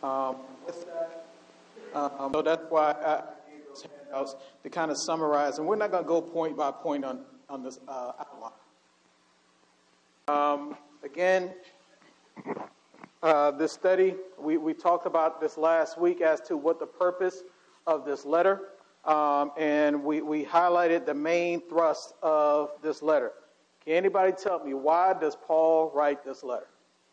With that, so that's why I gave those handouts to kind of summarize, and we're not going to go point by point on this outline. Again, this study, we talked about this last week as to what the purpose of this letter, and we highlighted the main thrust of this letter. Can anybody tell me, why does Paul write this letter?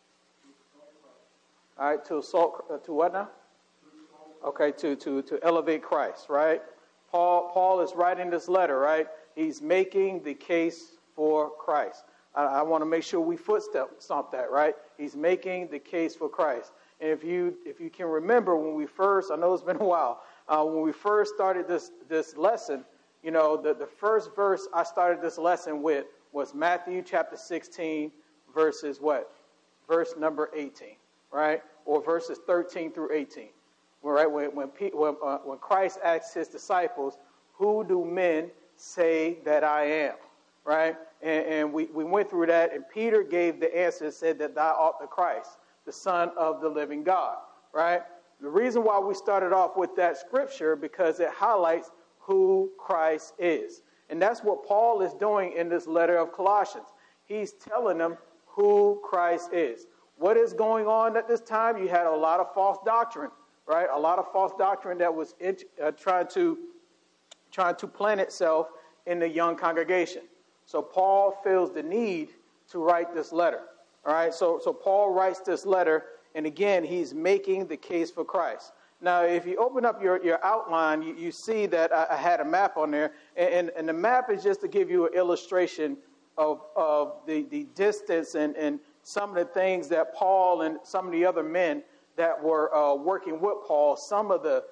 All right, to what now? Okay, to elevate Christ, right? Paul is writing this letter, right? He's making the case for Christ. I want to make sure we stomp that, right? He's making the case for Christ. And if you can remember when we first, I know it's been a while, when we first started this lesson, you know, the first verse I started this lesson with was Matthew chapter 16, verses what? Verse number 18, right? Or verses 13 through 18. Right? When Christ asks his disciples, who do men say that I am? Right? And we went through that, and Peter gave the answer, said that thou art the Christ, the Son of the living God. Right? The reason why we started off with that scripture, because it highlights who Christ is. And that's what Paul is doing in this letter of Colossians. He's telling them who Christ is. What is going on at this time? You had a lot of false doctrine, right? A lot of false doctrine that was trying to plant itself in the young congregation. So Paul feels the need to write this letter. All right, so Paul writes this letter, and again, he's making the case for Christ. Now, if you open up your outline, you see that I had a map on there, and the map is just to give you an illustration of the distance and some of the things that Paul and some of the other men that were working with Paul, some of the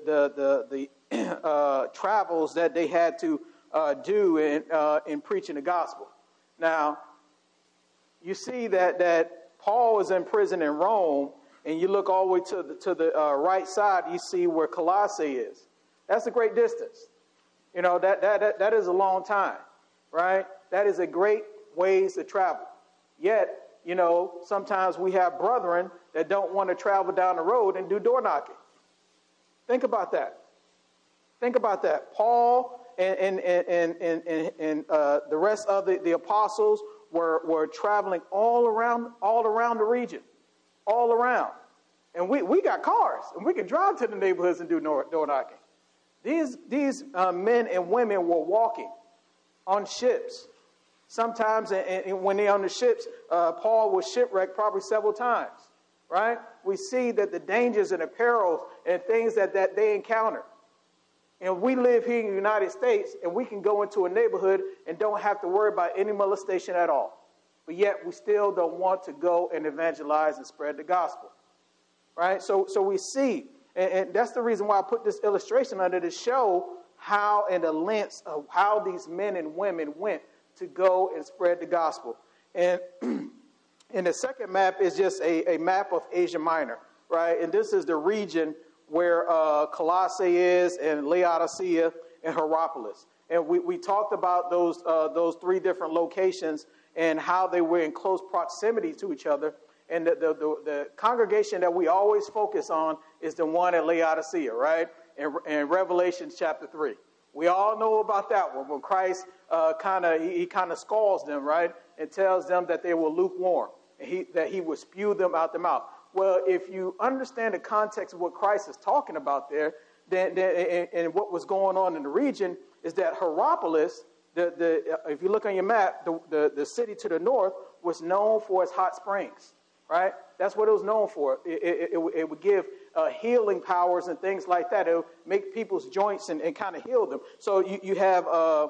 travels that they had to do in preaching the gospel. Now, you see that Paul was in prison in Rome, and you look all the way to the right side, you see where Colossae is. That's a great distance. You know, that is a long time, right? That is a great ways to travel. Yet, you know, sometimes we have brethren that don't want to travel down the road and do door knocking. Think about that. Think about that. Paul and the rest of the apostles were traveling all around the region, all around. And we got cars, and we can drive to the neighborhoods and do door knocking. These men and women were walking on ships. Sometimes, and when they're on the ships, Paul was shipwrecked probably several times, right? We see that the dangers and the perils and things that they encounter. And we live here in the United States, and we can go into a neighborhood and don't have to worry about any molestation at all. But yet, we still don't want to go and evangelize and spread the gospel, right? So we see, and that's the reason why I put this illustration under to show how and the lengths of how these men and women went to go and spread the gospel. And the second map is just a map of Asia Minor, right? And this is the region where Colossae is, and Laodicea, and Hierapolis. And we talked about those three different locations and how they were in close proximity to each other. And the congregation that we always focus on is the one at Laodicea, right? In Revelation chapter 3. We all know about that one, when Christ kind of scalds them, right, and tells them that they were lukewarm, and that he would spew them out the mouth. Well, if you understand the context of what Christ is talking about there, then and what was going on in the region is that Hierapolis, if you look on your map, the city to the north was known for its hot springs, right? That's what it was known for. It would give healing powers and things like that. It would make people's joints and kind of heal them. So you have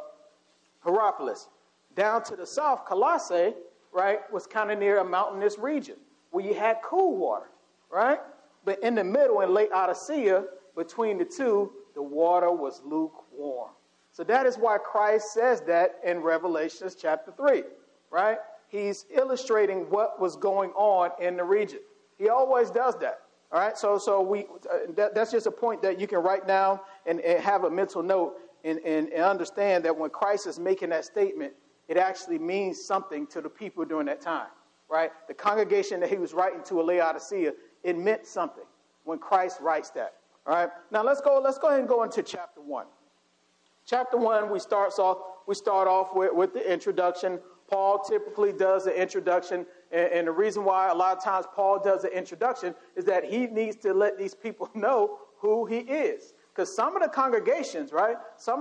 Hierapolis. Down to the south, Colossae, right, was kind of near a mountainous region where you had cool water, right? But in the middle, in Laodicea, between the two, the water was lukewarm. So that is why Christ says that in Revelation chapter 3, right? He's illustrating what was going on in the region. He always does that. All right, so that's just a point that you can write down and have a mental note and understand that when Christ is making that statement, it actually means something to the people during that time, right? The congregation that he was writing to, Laodicea, it meant something. when Christ writes that. All right. Now let's go ahead and go into chapter 1. Chapter 1, we start off with the introduction. Paul typically does the introduction, and the reason why a lot of times Paul does the introduction is that he needs to let these people know who he is. Because some of the congregations, right,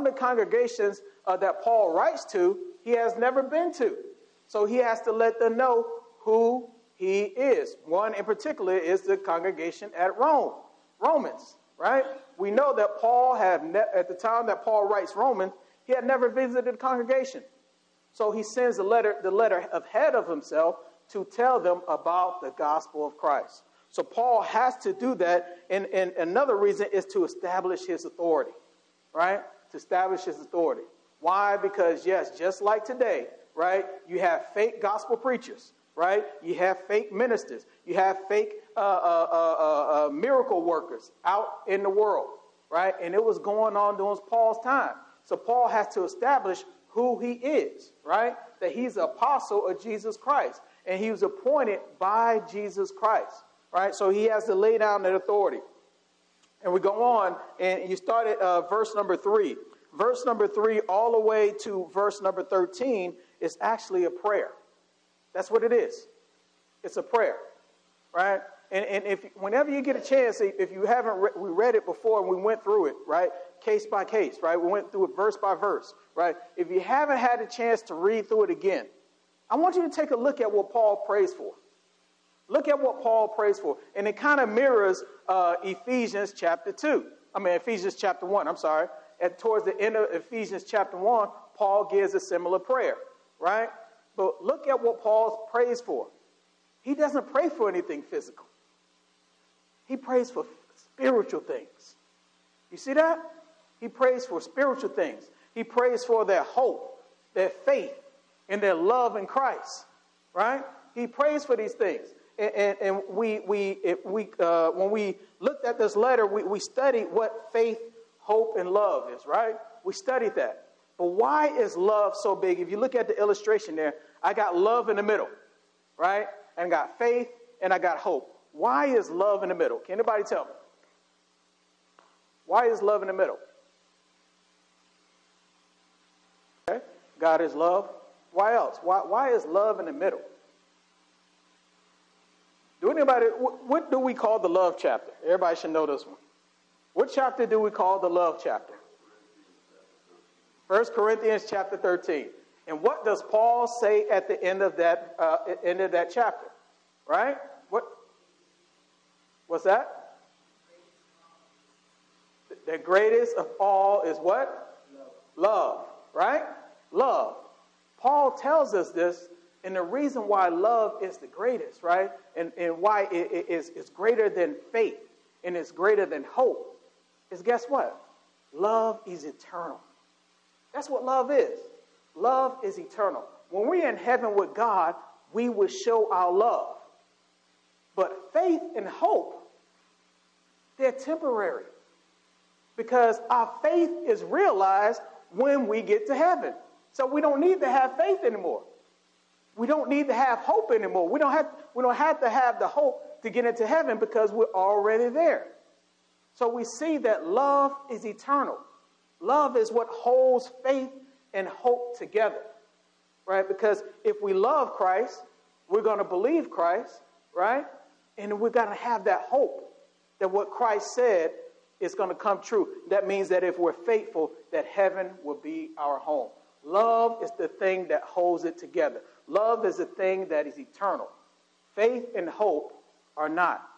that Paul writes to, he has never been to. So he has to let them know who he is. One in particular is the congregation at Rome, Romans, right? We know that Paul at the time that Paul writes Romans, he had never visited the congregation. So he sends the letter ahead of himself to tell them about the gospel of Christ. So Paul has to do that, and another reason is to establish his authority, right? To establish his authority. Why? Because, yes, just like today, right, you have fake gospel preachers, right? You have fake ministers. You have fake miracle workers out in the world, right? And it was going on during Paul's time. So Paul has to establish who he is, right? That he's an apostle of Jesus Christ, and he was appointed by Jesus Christ. Right, so he has to lay down that authority. And we go on, and you start at verse number 3. Verse number 3 all the way to verse number 13 is actually a prayer. That's what it is. It's a prayer, right? And whenever you get a chance, if you haven't, we read it before and we went through it, right? Case by case, right? We went through it verse by verse, right? If you haven't had a chance to read through it again, I want you to take a look at what Paul prays for. Look at what Paul prays for. And it kind of mirrors Ephesians chapter 1, I'm sorry. Towards the end of Ephesians chapter 1, Paul gives a similar prayer, right? But look at what Paul prays for. He doesn't pray for anything physical. He prays for spiritual things. You see that? He prays for spiritual things. He prays for their hope, their faith, and their love in Christ, right? He prays for these things. And when we looked at this letter, we studied what faith, hope, and love is, right? We studied that. But why is love so big? If you look at the illustration there, I got love in the middle, right? And I got faith, and I got hope. Why is love in the middle? Can anybody tell me? Why is love in the middle? Okay. God is love. Why else? Why is love in the middle? What do we call the love chapter? Everybody should know this one. What chapter do we call the love chapter? 1 Corinthians chapter 13. And what does Paul say at the end of that chapter? Right? What's that? The greatest of all is what? Love. Right? Love. Paul tells us this. And the reason why love is the greatest, right? And why it's greater than faith and it's greater than hope is, guess what? Love is eternal. That's what love is. Love is eternal. When we're in heaven with God, we will show our love. But faith and hope, they're temporary. Because our faith is realized when we get to heaven. So we don't need to have faith anymore. We don't need to have hope anymore. We don't have to have the hope to get into heaven because we're already there. So we see that love is eternal. Love is what holds faith and hope together, right? Because if we love Christ, we're going to believe Christ, right? And we're going to have that hope that what Christ said is going to come true. That means that if we're faithful, that heaven will be our home. Love is the thing that holds it together. Love is the thing that is eternal. Faith and hope are not.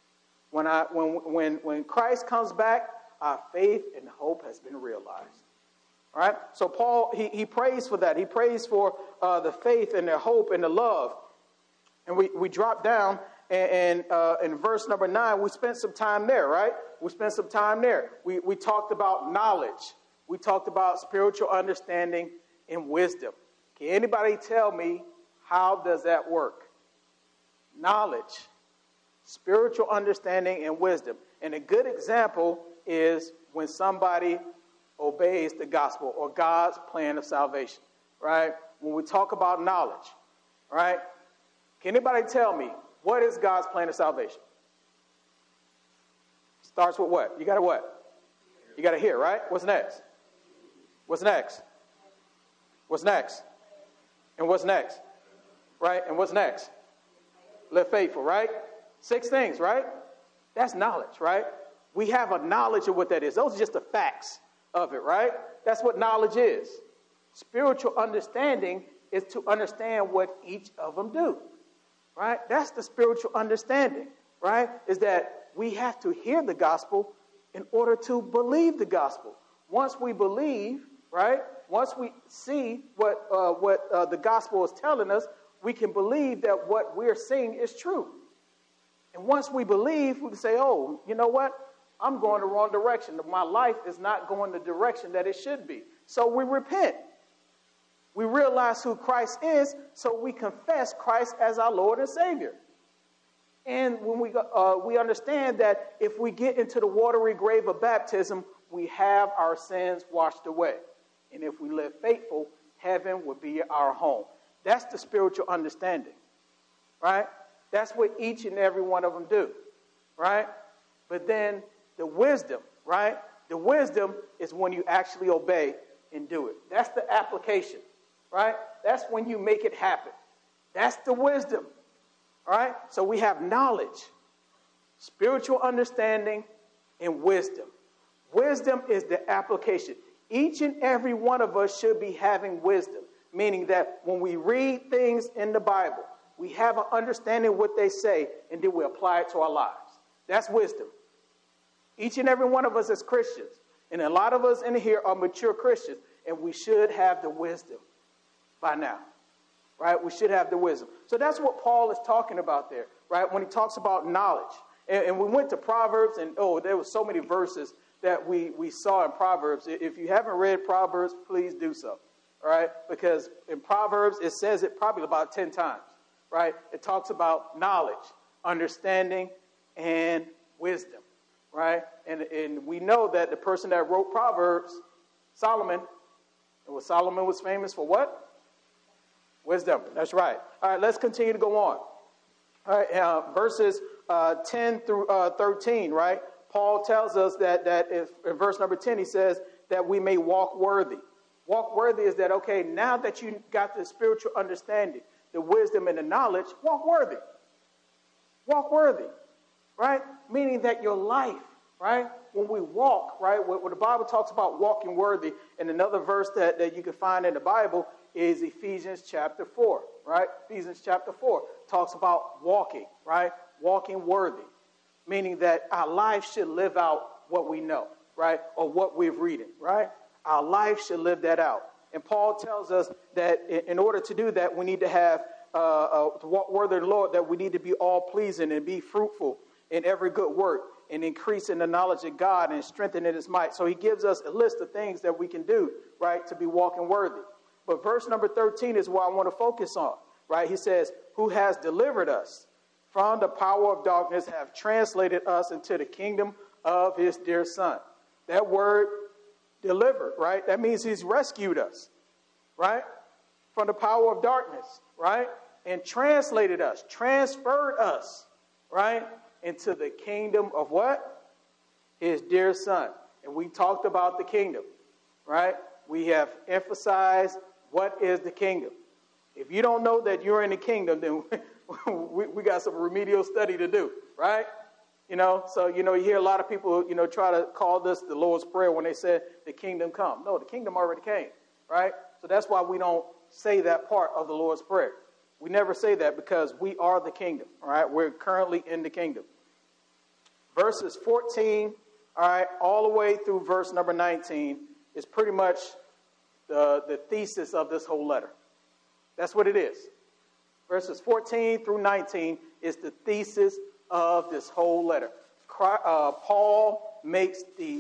When Christ comes back, our faith and hope has been realized. All right? So Paul, he prays for that. He prays for the faith and the hope and the love. And we drop down, and in verse number 9, we spent some time there, right? We spent some time there. We talked about knowledge. We talked about spiritual understanding and wisdom. Can anybody tell me how does that work? Knowledge, spiritual understanding, and wisdom. And a good example is when somebody obeys the gospel or God's plan of salvation, right? When we talk about knowledge, right? Can anybody tell me what is God's plan of salvation? Starts with what? You got to what? You got to hear, right? What's next? What's next? What's next? And what's next? Right? And what's next? Live faithful, right? 6 things, right? That's knowledge, right? We have a knowledge of what that is. Those are just the facts of it, right? That's what knowledge is. Spiritual understanding is to understand what each of them do, right? That's the spiritual understanding, right? Is that we have to hear the gospel in order to believe the gospel. Once we believe, right? Once we see what the gospel is telling us, we can believe that what we're seeing is true. And once we believe, we can say, oh, you know what? I'm going the wrong direction. My life is not going the direction that it should be. So we repent. We realize who Christ is, so we confess Christ as our Lord and Savior. And when we understand that if we get into the watery grave of baptism, we have our sins washed away. And if we live faithful, heaven will be our home. That's the spiritual understanding, right? That's what each and every one of them do, right? But then the wisdom, right? The wisdom is when you actually obey and do it. That's the application, right? That's when you make it happen. That's the wisdom, right? So we have knowledge, spiritual understanding, and wisdom. Wisdom is the application. Each and every one of us should be having wisdom, meaning that when we read things in the Bible, we have an understanding of what they say, and then we apply it to our lives. That's wisdom. Each and every one of us as Christians, and a lot of us in here are mature Christians, and we should have the wisdom by now, right? We should have the wisdom. So that's what Paul is talking about there, right? When he talks about knowledge. And we went to Proverbs, and there were so many verses that we saw in Proverbs. If you haven't read Proverbs, please do so, all right? Because in Proverbs, it says it probably about 10 times, right? It talks about knowledge, understanding, and wisdom, right? And we know that the person that wrote Proverbs, Solomon, Solomon was famous for what? Wisdom. That's right. All right, let's continue to go on. All right, verses 10 through 13, right? Paul tells us that if, in verse number 10, he says that we may walk worthy. Walk worthy is that, okay, now that you got the spiritual understanding, the wisdom and the knowledge, walk worthy. Walk worthy, right? Meaning that your life, right? When we walk, right? When the Bible talks about walking worthy, and another verse that you can find in the Bible is Ephesians chapter 4, right? Ephesians chapter 4 talks about walking, right? Walking worthy, meaning that our life should live out what we know, right? Or what we've reading, right? Our life should live that out. And Paul tells us that in order to do that, we need to have, to walk worthy of the Lord, that we need to be all pleasing and be fruitful in every good work and increase in the knowledge of God and strengthen in his might. So he gives us a list of things that we can do, right, to be walking worthy. But verse number 13 is what I want to focus on, right? He says, who has delivered us from the power of darkness, have translated us into the kingdom of his dear Son. That word, delivered, right? That means he's rescued us, right? From the power of darkness, right? And translated us, transferred us, right? Into the kingdom of what? His dear Son. And we talked about the kingdom, right? We have emphasized what is the kingdom. If you don't know that you're in the kingdom, then we got some remedial study to do, right? So, you hear a lot of people, try to call this the Lord's Prayer when they said the kingdom come. No, the kingdom already came, right? So that's why we don't say that part of the Lord's Prayer. We never say that because we are the kingdom, all right? We're currently in the kingdom. Verses 14, all right, all the way through verse number 19 is pretty much the thesis of this whole letter. That's what it is. Verses 14 through 19 is the thesis of this whole letter. Paul makes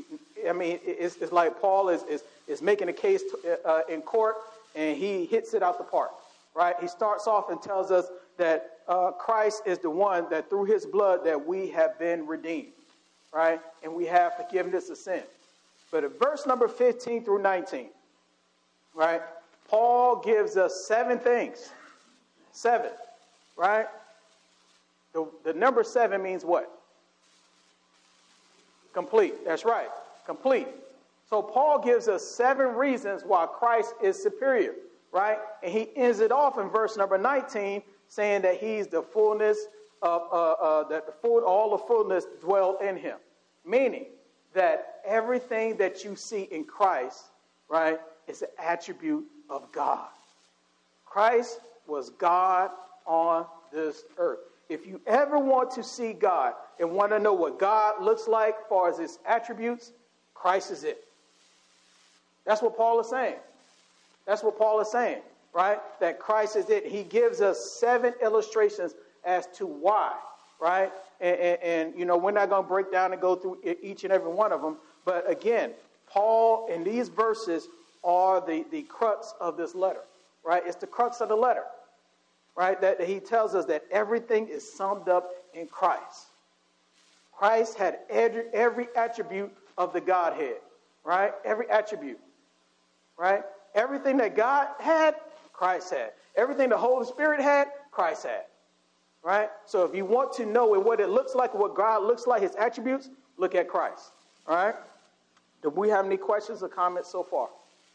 it's like Paul is making a case in court, and he hits it out the park, right? He starts off and tells us that Christ is the one that through his blood that we have been redeemed, right? And we have forgiveness of sin. But at verse number 15 through 19, right, Paul gives us 7 things. 7, right? The number 7 means what? Complete. That's right. Complete. So Paul gives us 7 reasons why Christ is superior, right? And he ends it off in verse number 19, saying that he's the fullness of all the fullness dwell in him, meaning that everything that you see in Christ, right, is an attribute of God. Christ was God on this earth. If you ever want to see God and want to know what God looks like as far as his attributes, Christ is it. That's what Paul is saying. That's what Paul is saying, right? That Christ is it. He gives us 7 illustrations as to why, right? And you know, we're not going to break down and go through each and every one of them. But again, Paul in these verses are the crux of this letter, right? It's the crux of the letter, right? That he tells us that everything is summed up in Christ. Christ had every attribute of the Godhead, right? Every attribute, right? Everything that God had, Christ had. Everything the Holy Spirit had, Christ had, right? So if you want to know what it looks like, what God looks like, his attributes, look at Christ, all right? Do we have any questions or comments so far?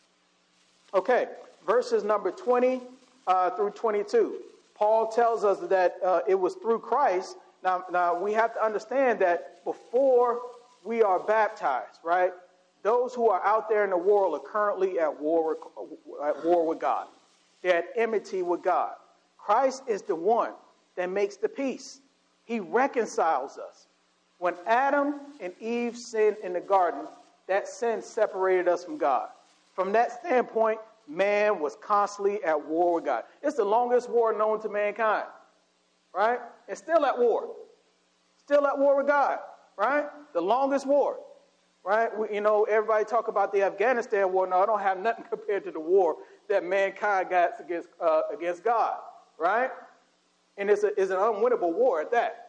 Okay, verses number 20 through 22. Paul tells us that it was through Christ. Now, we have to understand that before we are baptized, right, those who are out there in the world are currently at war with God. They're at enmity with God. Christ is the one that makes the peace. He reconciles us. When Adam and Eve sinned in the garden, that sin separated us from God. From that standpoint, man was constantly at war with God. It's the longest war known to mankind, right? And still at war. Still at war with God, right? The longest war, right? Everybody talk about the Afghanistan war. No, I don't have nothing compared to the war that mankind got against God, right? And it's an unwinnable war at that.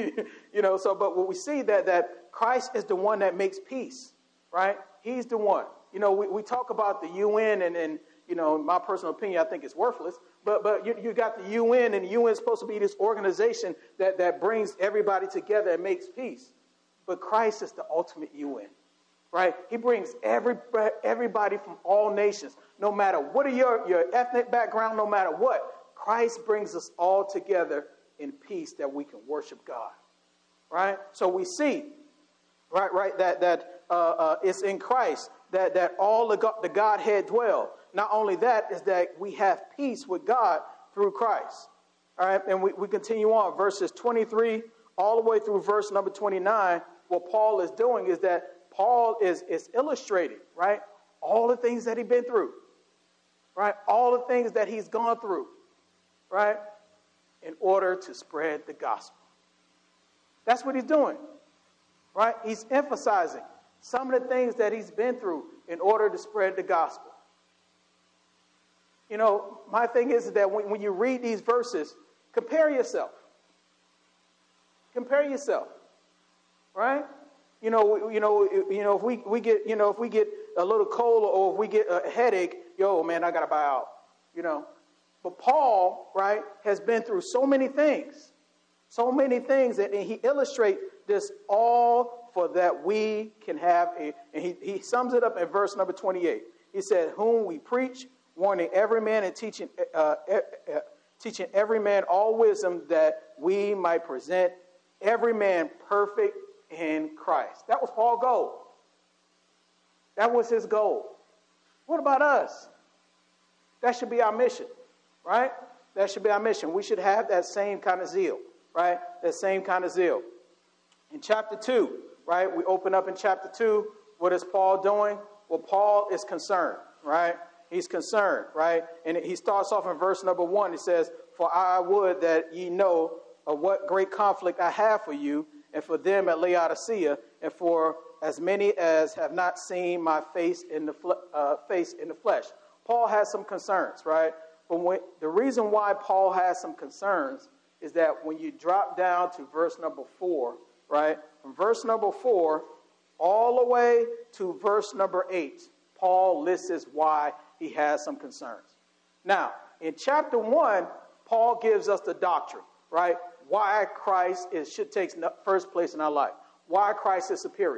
But what we see that Christ is the one that makes peace, right? He's the one. We talk about the UN and in my personal opinion, I think it's worthless. But you got the UN, and the UN is supposed to be this organization that brings everybody together and makes peace. But Christ is the ultimate UN, right? He brings everybody from all nations, no matter what are your ethnic background, no matter what. Christ brings us all together in peace that we can worship God, right? So we see, right, that it's in Christ that all the Godhead dwell. Not only that, is that we have peace with God through Christ. All right, and we continue on, verses 23 all the way through verse number 29. What Paul is doing is that Paul is illustrating, right, all the things that he's been through, right, all the things that he's gone through, right, in order to spread the gospel. That's what he's doing, right? He's emphasizing some of the things that he's been through in order to spread the gospel. My thing is that when you read these verses, compare yourself. Compare yourself, right? If we get a little cold or if we get a headache, I gotta buy out. But Paul, right, has been through so many things, and he illustrates this all for that we can have and he sums it up in verse number 28. He said, "Whom we preach, warning every man and teaching every man all wisdom, that we might present every man perfect in Christ." That was Paul's goal. That was his goal. What about us? That should be our mission, right? That should be our mission. We should have that same kind of zeal, right? That same kind of zeal. In chapter 2, right, we open up in chapter 2. What is Paul doing? Well, Paul is concerned, right? He's concerned, right? And he starts off in verse number 1. He says, "For I would that ye know of what great conflict I have for you, and for them at Laodicea, and for as many as have not seen my face in the flesh." Paul has some concerns, right? But the reason why Paul has some concerns is that when you drop down to verse number 4, right? From verse number 4 all the way to verse number 8, Paul lists why he has some concerns. Now, in chapter 1, Paul gives us the doctrine, right? Why Christ should take first place in our life. Why Christ is superior.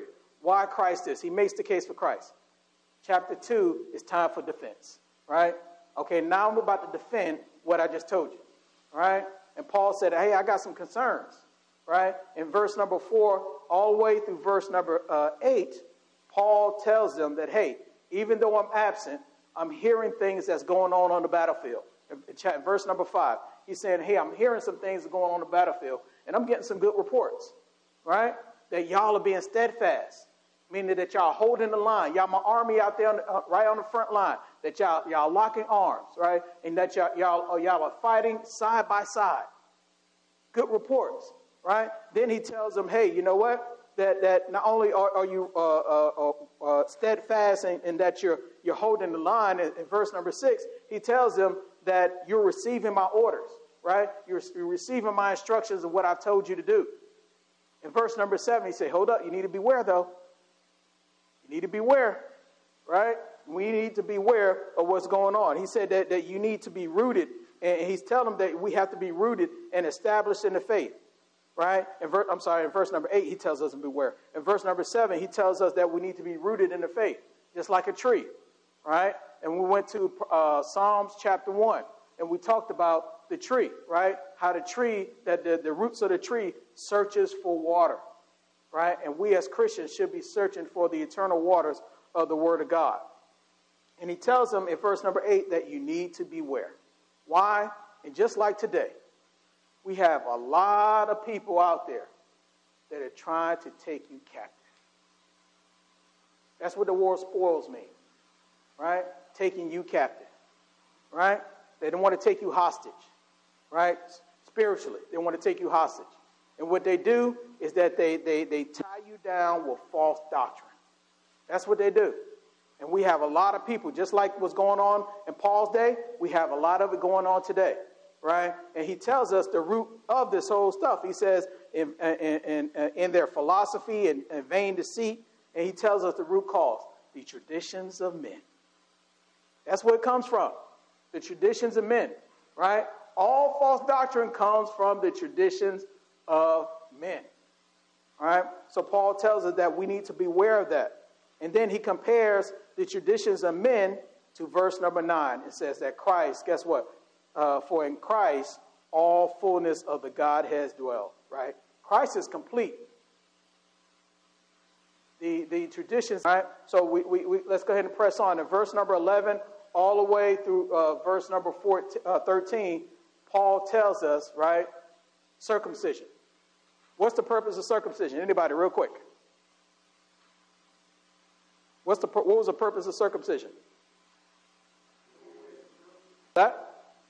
Why Christ is? He makes the case for Christ. Chapter 2 is time for defense, right? Okay, now I'm about to defend what I just told you, right? And Paul said, hey, I got some concerns, right? In verse number 4, all the way through verse number 8, Paul tells them that, hey, even though I'm absent, I'm hearing things that's going on the battlefield. In verse number 5, he's saying, hey, I'm hearing some things that are going on the battlefield, and I'm getting some good reports, right? That y'all are being steadfast, meaning that y'all holding the line. Y'all my army out there right on the front line, that y'all locking arms, right? And that y'all are fighting side by side. Good reports, right? Then he tells them, hey, you know what? That not only are you steadfast and that you're holding the line, in verse number 6, he tells them that you're receiving my orders, right? You're receiving my instructions of what I've told you to do. In verse number 7, he said, hold up, you need to beware, though. You need to beware, right? We need to beware of what's going on. He said that you need to be rooted, and he's telling them that we have to be rooted and established in the faith, right? In verse number 8, he tells us to beware. In verse number 7, he tells us that we need to be rooted in the faith, just like a tree, right? And we went to Psalms chapter 1, and we talked about the tree, right? How the tree, that the roots of the tree searches for water, right? And we as Christians should be searching for the eternal waters of the Word of God. And he tells them in verse number 8 that you need to beware. Why? And just like today, we have a lot of people out there that are trying to take you captive. That's what the word spoils mean, right? Taking you captive, right? They don't want to take you hostage, right? Spiritually, they want to take you hostage. And what they do is that they tie you down with false doctrine. That's what they do. And we have a lot of people, just like what's going on in Paul's day, we have a lot of it going on today, right? And he tells us the root of this whole stuff. He says in their philosophy and vain deceit, and he tells us the root cause, the traditions of men. That's where it comes from, the traditions of men, right? All false doctrine comes from the traditions of men, all right? So Paul tells us that we need to beware of that. And then he compares the traditions of men to verse number 9. It says that Christ, guess what? For in Christ, all fullness of the Godhead dwell, right? Christ is complete. The traditions, all right? So we let's go ahead and press on. In verse number 11, all the way through verse number 13, Paul tells us, right, circumcision. What's the purpose of circumcision? Anybody, real quick? What was the purpose of circumcision? That?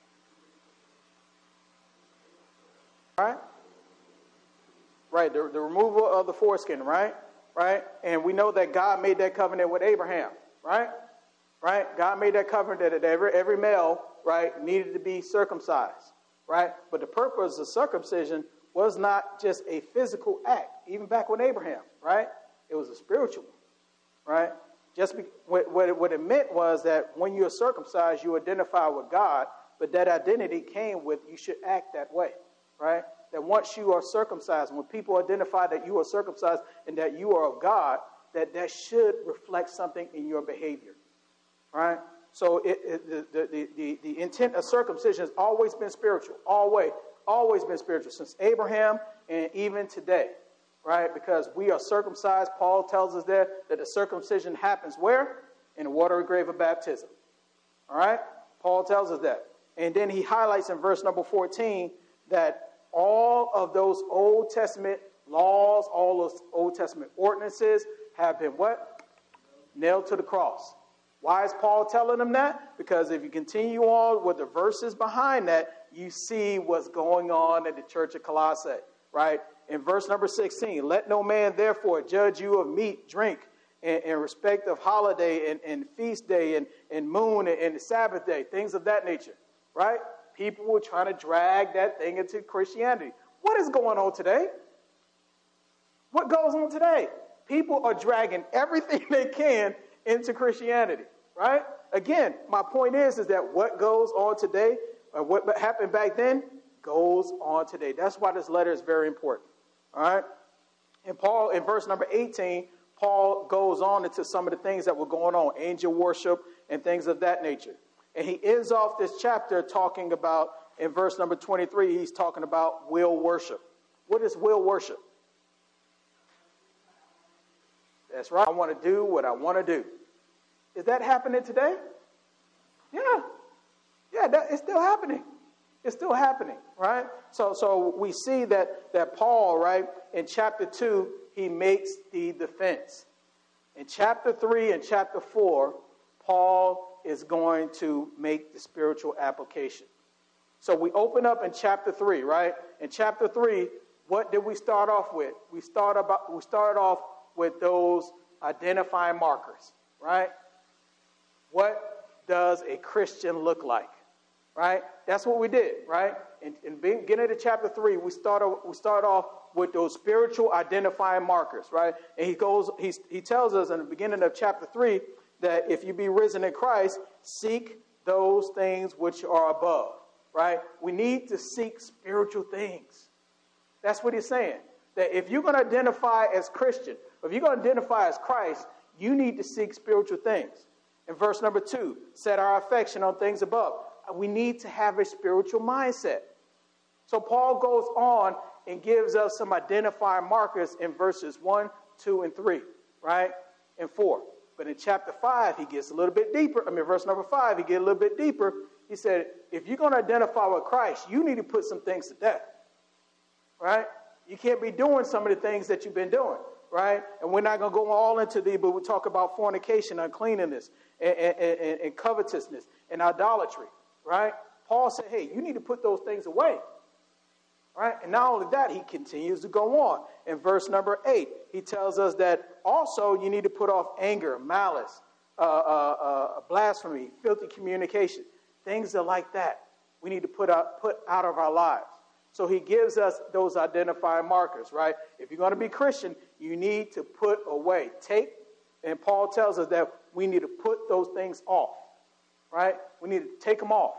Right? Right, the removal of the foreskin, right? Right? And we know that God made that covenant with Abraham, right? Right? God made that covenant that every male, right, needed to be circumcised, right? But the purpose of circumcision was not just a physical act, even back with Abraham, right? It was a spiritual, right? What it meant was that when you're circumcised, you identify with God, but that identity came with you should act that way, right? That once you are circumcised, when people identify that you are circumcised and that you are of God, that should reflect something in your behavior, right? So the intent of circumcision has always been spiritual, always been spiritual, since Abraham and even today. Right? Because we are circumcised. Paul tells us there that the circumcision happens where? In the watery grave of baptism. All right? Paul tells us that. And then he highlights in verse number 14 that all of those Old Testament laws, all those Old Testament ordinances have been what? Nailed to the cross. Why is Paul telling them that? Because if you continue on with the verses behind that, you see what's going on at the church of Colossae, right? In verse number 16, let no man therefore judge you of meat, drink, in respect of holiday and feast day and moon and the Sabbath day, things of that nature, right? People were trying to drag that thing into Christianity. What is going on today? What goes on today? People are dragging everything they can into Christianity, right? Again, my point is that what goes on today, or what happened back then, goes on today. That's why this letter is very important. All right. And Paul, in verse number 18, Paul goes on into some of the things that were going on, angel worship and things of that nature. And he ends off this chapter talking about, in verse number 23, he's talking about will worship. What is will worship? That's right. I want to do what I want to do. Is that happening today? Yeah. Yeah, it's still happening. It's still happening, right? So we see that Paul, right, in chapter 2, he makes the defense. In chapter 3 and chapter 4, Paul is going to make the spiritual application. So we open up in chapter 3, right? In chapter 3, what did we start off with? We started off with those identifying markers, right? What does a Christian look like, right? That's what we did, right? In beginning of chapter 3, we start off with those spiritual identifying markers, right? And he tells us in the beginning of chapter 3 that if you be risen in Christ, seek those things which are above, right? We need to seek spiritual things. That's what he's saying. That if you're going to identify as Christian, if you're going to identify as Christ, you need to seek spiritual things. In verse number 2, set our affection on things above. We need to have a spiritual mindset. So Paul goes on and gives us some identifying markers in verses 1, 2, and 3, right? And 4. But in chapter 5, he gets a little bit deeper. Verse number 5, he gets a little bit deeper. He said, if you're going to identify with Christ, you need to put some things to death, right? You can't be doing some of the things that you've been doing, right? And we're not going to go all into these, but we'll talk about fornication, uncleanness, and covetousness, and idolatry, right? Paul said, hey, you need to put those things away, right? And not only that, he continues to go on. In verse number 8, he tells us that also you need to put off anger, malice, blasphemy, filthy communication, things that like that. We need to put out of our lives. So he gives us those identifying markers, right? If you're going to be Christian, you need to put away. And Paul tells us that we need to put those things off, right? We need to take them off.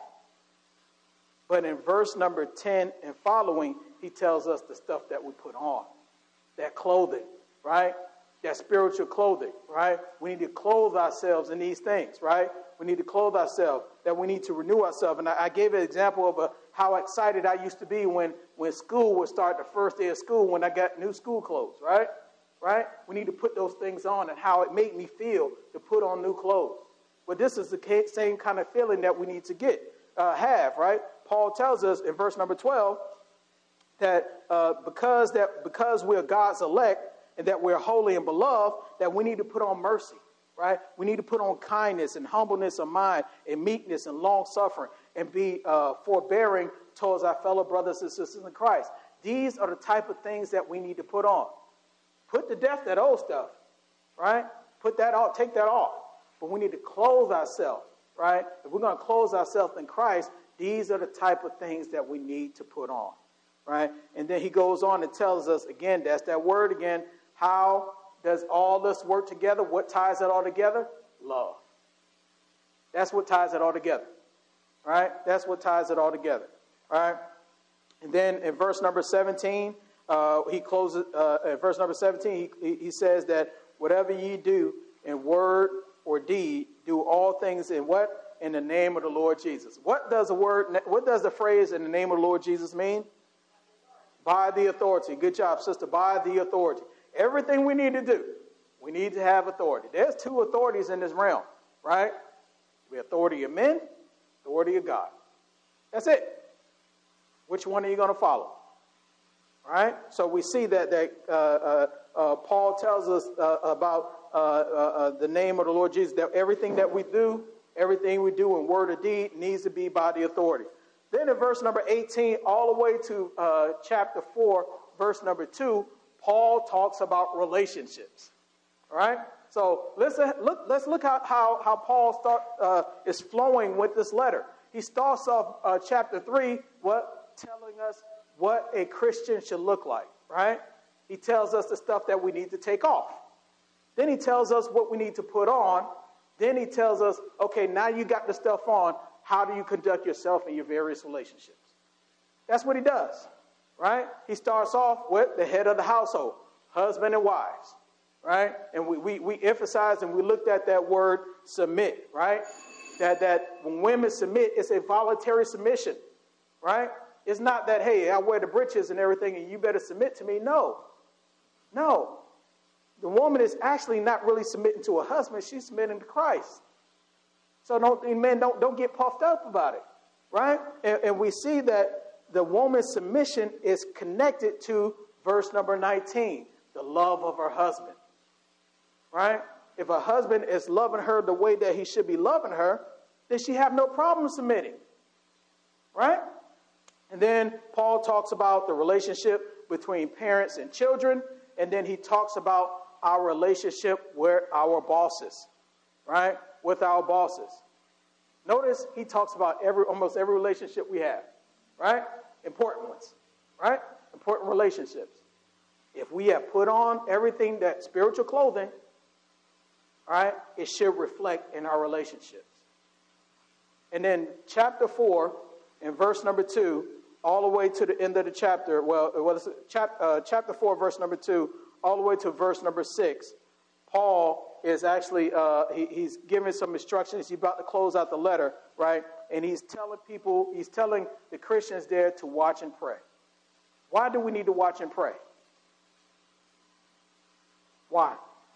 But in verse number 10 and following, he tells us the stuff that we put on. That clothing, right? That spiritual clothing, right? We need to clothe ourselves in these things, right? We need to clothe ourselves, that we need to renew ourselves. And I gave an example of how excited I used to be when school would start, the first day of school, when I got new school clothes, right? Right? We need to put those things on and how it made me feel to put on new clothes. But this is the same kind of feeling that we need to have, right? Paul tells us in verse number 12 that because we're God's elect and that we're holy and beloved, that we need to put on mercy, right? We need to put on kindness and humbleness of mind and meekness and long suffering and be forbearing towards our fellow brothers and sisters in Christ. These are the type of things that we need to put on. Put to death that old stuff, right? Put that off, take that off. But we need to clothe ourselves, right? If we're going to clothe ourselves in Christ, these are the type of things that we need to put on, right? And then he goes on and tells us, again, that's that word again, how does all this work together? What ties it all together? Love. That's what ties it all together, right? That's what ties it all together, right? And then in verse number 17, he closes, verse number 17, he says that whatever ye do in word or deed, do all things in what? In the name of the Lord Jesus. What does the phrase in the name of the Lord Jesus mean? By the authority. Good job, sister. By the authority. Everything we need to do, we need to have authority. There's two authorities in this realm, right? The authority of men, authority of God. That's it. Which one are you going to follow? All right? So we see that Paul tells us about the name of the Lord Jesus, that everything we do in word or deed needs to be by the authority. Then in verse number 18, all the way to chapter 4, verse number 2, Paul talks about relationships. All right? So let's look at how Paul is flowing with this letter. He starts off chapter 3, telling us what a Christian should look like, right? He tells us the stuff that we need to take off. Then he tells us what we need to put on. Then he tells us, okay, now you got the stuff on, how do you conduct yourself in your various relationships? That's what he does, right? He starts off with the head of the household, husband and wives, right? And we emphasized and we looked at that word submit, right? That when women submit, it's a voluntary submission, right? It's not that, hey, I wear the breeches and everything and you better submit to me. No. The woman is actually not really submitting to her husband. She's submitting to Christ. So don't get puffed up about it, right? And we see that the woman's submission is connected to verse number 19, the love of her husband, right? If her husband is loving her the way that he should be loving her, then she have no problem submitting, right? And then Paul talks about the relationship between parents and children, and then he talks about our relationship with our bosses, right? With our bosses. Notice he talks about almost every relationship we have, right? Important ones, right? Important relationships. If we have put on everything that spiritual clothing, right, it should reflect in our relationships. And then chapter 4 and verse number 2, all the way to the end of the chapter, chapter 4, verse number 2, all the way to verse number 6, Paul is actually, he's giving some instructions. He's about to close out the letter, right? And he's telling the Christians there to watch and pray. Why do we need to watch and pray? Why?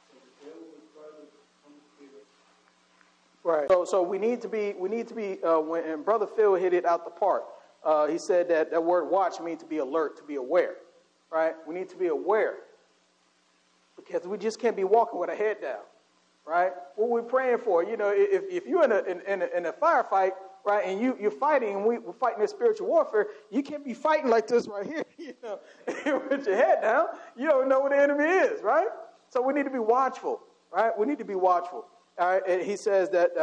Right. So we need to be. When Brother Phil hit it out the park, he said that word "watch" means to be alert, to be aware. Right. We need to be aware because we just can't be walking with our head down. Right. What we're praying for, if you're in a firefight, right, and you're fighting, and we're fighting this spiritual warfare, you can't be fighting like this right here, with your head down. You don't know what the enemy is, right? So we need to be watchful, right? We need to be watchful. All right, and he says that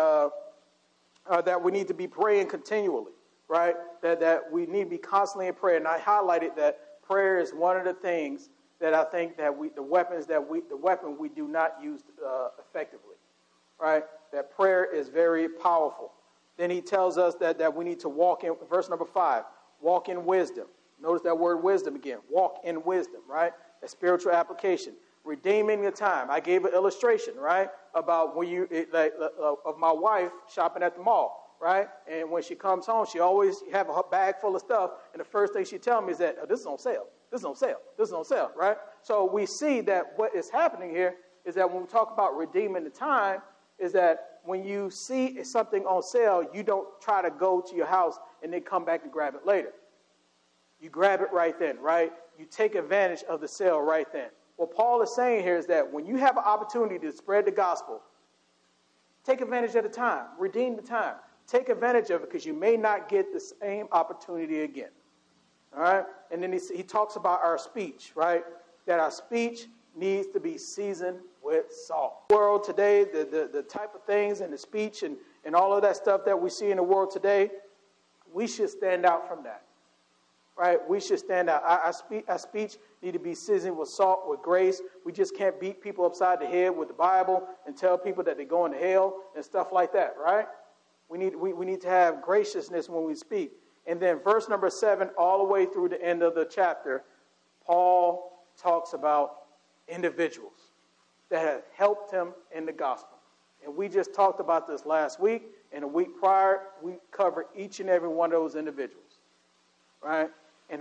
that we need to be praying continually, right? That we need to be constantly in prayer. And I highlighted that prayer is one of the things that I think that the weapon we do not use effectively, right? That prayer is very powerful. Then he tells us that we need to walk in, verse number 5, walk in wisdom. Notice that word wisdom again. Walk in wisdom, right? A spiritual application. Redeeming the time. I gave an illustration, right, about when of my wife shopping at the mall, right? And when she comes home, she always have a bag full of stuff, and the first thing she tells me is that, oh, this is on sale, this is on sale, this is on sale, right? So we see that what is happening here is that when we talk about redeeming the time, is that when you see something on sale, you don't try to go to your house and then come back and grab it later. You grab it right then, right? You take advantage of the sale right then. What Paul is saying here is that when you have an opportunity to spread the gospel, take advantage of the time. Redeem the time. Take advantage of it because you may not get the same opportunity again. All right? And then he talks about our speech, right? That our speech needs to be seasoned with salt. The world today, the type of things and the speech and all of that stuff that we see in the world today, we should stand out from that. Right? We should stand out. Our speech need to be seasoned with salt, with grace. We just can't beat people upside the head with the Bible and tell people that they're going to hell and stuff like that, right? We need to have graciousness when we speak. And then verse number 7, all the way through the end of the chapter, Paul talks about individuals that have helped him in the gospel. And we just talked about this last week. And a week prior, we covered each and every one of those individuals, right? And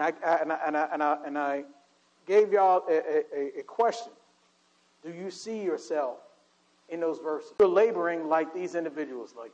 I gave y'all a question. Do you see yourself in those verses? You're laboring like these individuals. Like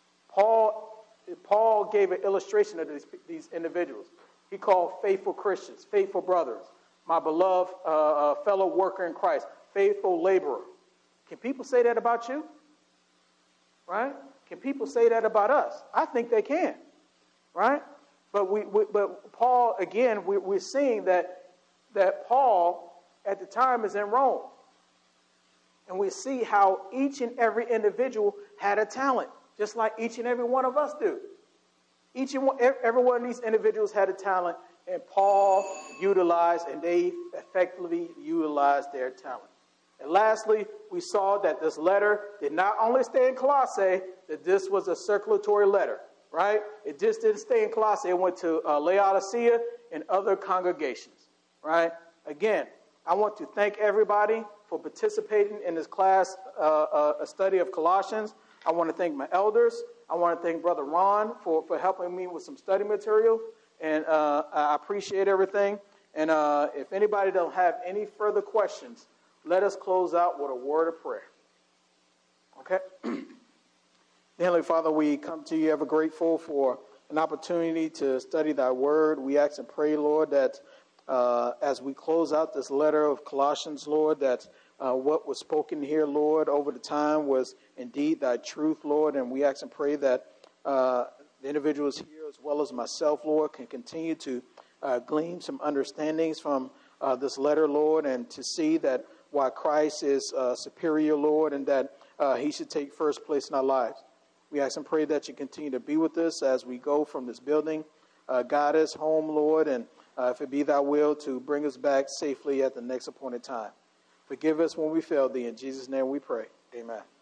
Paul gave an illustration of these individuals. He called faithful Christians, faithful brothers, my beloved fellow worker in Christ, faithful laborer. Can people say that about you? Right? Can people say that about us? I think they can. Right? But Paul, again, we're seeing that Paul, at the time, is in Rome. And we see how each and every individual had a talent, just like each and every one of us do. Every one of these individuals had a talent, and Paul utilized, and they effectively utilized their talent. And lastly, we saw that this letter did not only stay in Colossae, that this was a circulatory letter. Right? It just didn't stay in Colossae. It went to Laodicea and other congregations. Right? Again, I want to thank everybody for for participating in this class, a study of Colossians. I want to thank my elders. I want to thank Brother Ron for helping me with some study material. And I appreciate everything. And if anybody don't have any further questions, let us close out with a word of prayer. Okay? Heavenly Father, we come to you ever grateful for an opportunity to study thy word. We ask and pray, Lord, that as we close out this letter of Colossians, Lord, that what was spoken here, Lord, over the time was indeed thy truth, Lord. And we ask and pray that the individuals here, as well as myself, Lord, can continue to glean some understandings from this letter, Lord, and to see that why Christ is superior, Lord, and that he should take first place in our lives. We ask and pray that you continue to be with us as we go from this building. Guide us home, Lord, and if it be thy will, to bring us back safely at the next appointed time. Forgive us when we fail thee. In Jesus' name we pray. Amen.